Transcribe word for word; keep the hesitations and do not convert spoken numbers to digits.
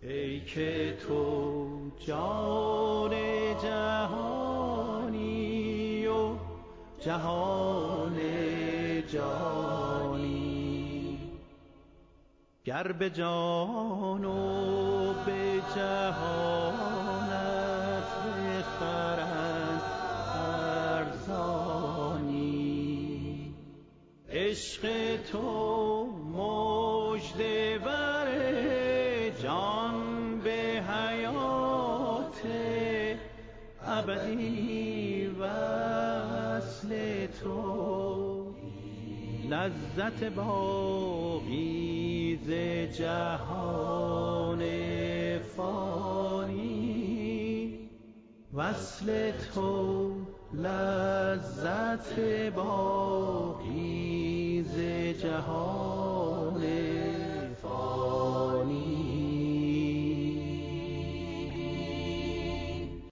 ای که تو جان جهانی و جهان جانی، گر به جان و به جهانت بخرند ارزانی. عشق تو مژده ور جان به حیات ابدی، وصل تو لذت باقی ز جهان فانی. وصل تو لذت باقی ز جهان